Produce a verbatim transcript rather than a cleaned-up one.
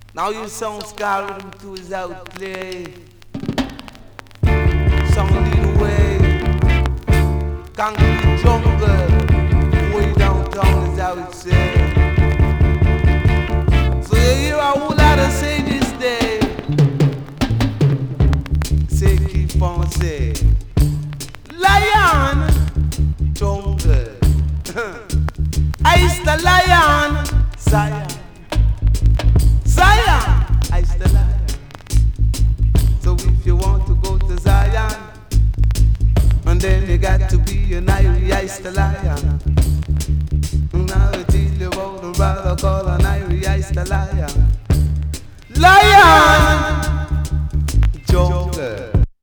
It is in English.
Now you sound scar rhythm to his outplay. Sound lead away. Concrete jungle. Way downtown is how it says. So you hear a whole lot of say this day. Say keep on say. Lion jungle. I's the lion. Zion. Zion, I's the lion. So if you want to go to Zion, and then you got to be an Irie, I's the lion. Now I tell you about the brother called an Irie, I's the lion. Lion!